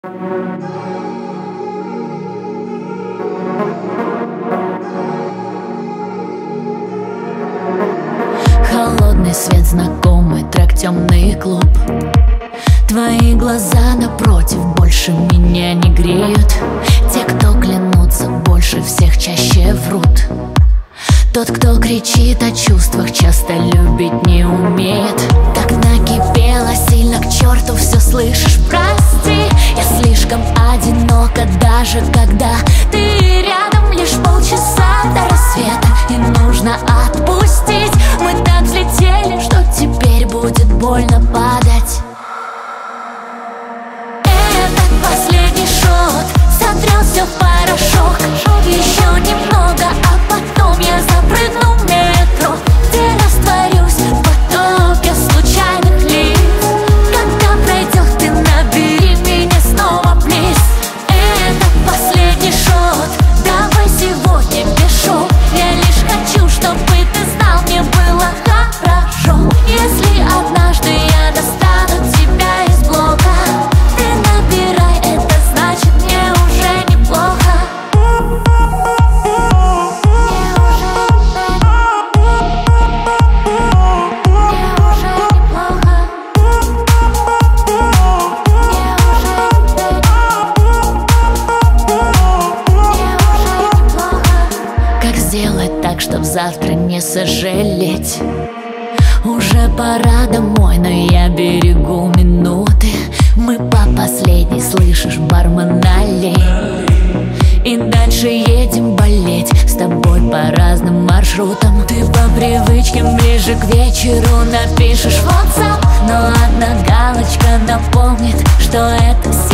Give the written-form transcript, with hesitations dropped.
Холодный свет, знакомый трек, темный клуб. Твои глаза напротив больше меня не греют. Те, кто клянутся, больше всех чаще врут. Тот, кто кричит о чувствах, часто любить не умеет. Так накипело сильно, к черту все слышишь, прости. Я слишком одинока, даже когда ты рядом. Лишь полчаса до рассвета, и нужно отпустить. Мы так взлетели, что теперь будет больно падать. Этот последний шот сотрет все в порошок. Еще немного, а потом я запрыгну в метро, где растворюсь в потоке случайных лиц. Когда пройдет, ты набери меня снова, плиз. Этот последний шот, давай сегодня без шоу. Я лишь хочу, чтобы ты знал, мне было хорошо. Если однажды я достану тебя из блока, ты набирай, это значит мне уже неплохо. Как сделать так, чтоб завтра не сожалеть? Уже пора домой, но я берегу минуты. Мы по последней, слышишь, бармен, налей. И дальше едем болеть с тобой по разным маршрутам. Ты по привычке ближе к вечеру напишешь в WhatsApp, но одна галочка напомнит, что это